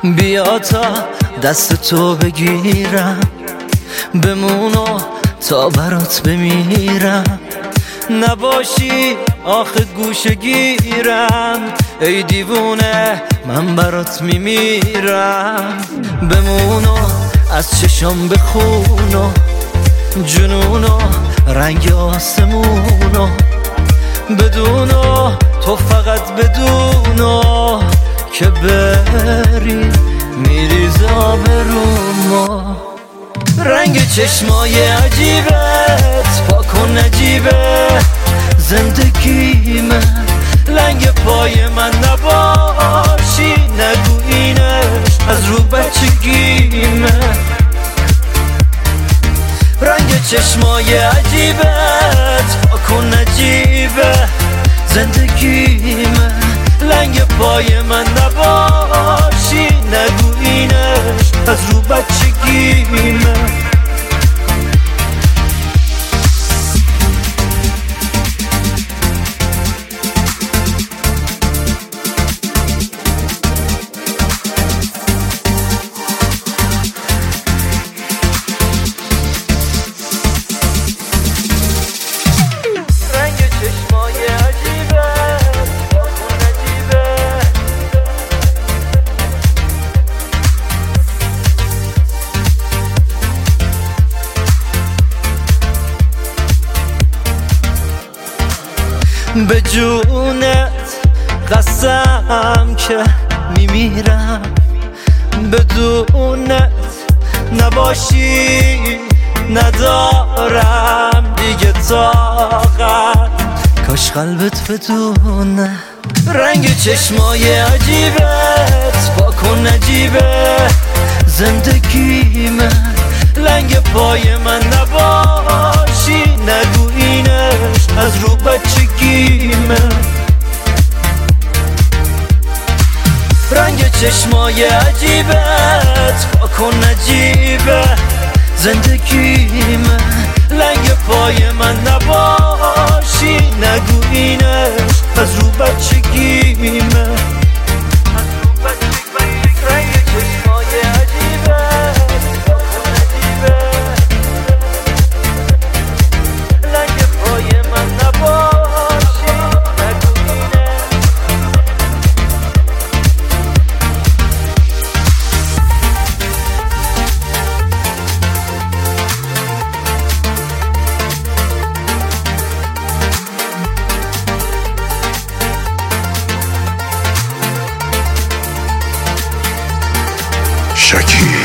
بیا تا دست تو بگیرم، بمونو تا برات بمیرم. نباشی آخه گوشه گیرم، ای دیوونه من برات میمیرم. بمونو از چشم بخونو، جنونو رنگ آسمونو، بدونو تو فقط بدونو که بری میریز آبرومو. رنگ چشمای عجیبت پاکن نجیبه زندگیمه، لنگ پای من نباشی نگو اینش از رو بچگیمه. رنگ چشمای عجیبت پاکن نجیبه زندگیمه، لنگ پای من نباشی نگو اینش از رو بچگیمه. به جونت قسم که میمیرم، بدونت نباشی ندارم دیگه طاقت، کاش قلبت بدونه. رنگ چشمای عجیبت پاکن نجیبه زندگیمه، لنگ پای من نباشی نگو اینش از رو بچگیمه. رنگ چشمای عجیبت پاکن نجیبه زندگیمه، لنگ پای من نباشی نگو اینش از رو بچگیمه. شکی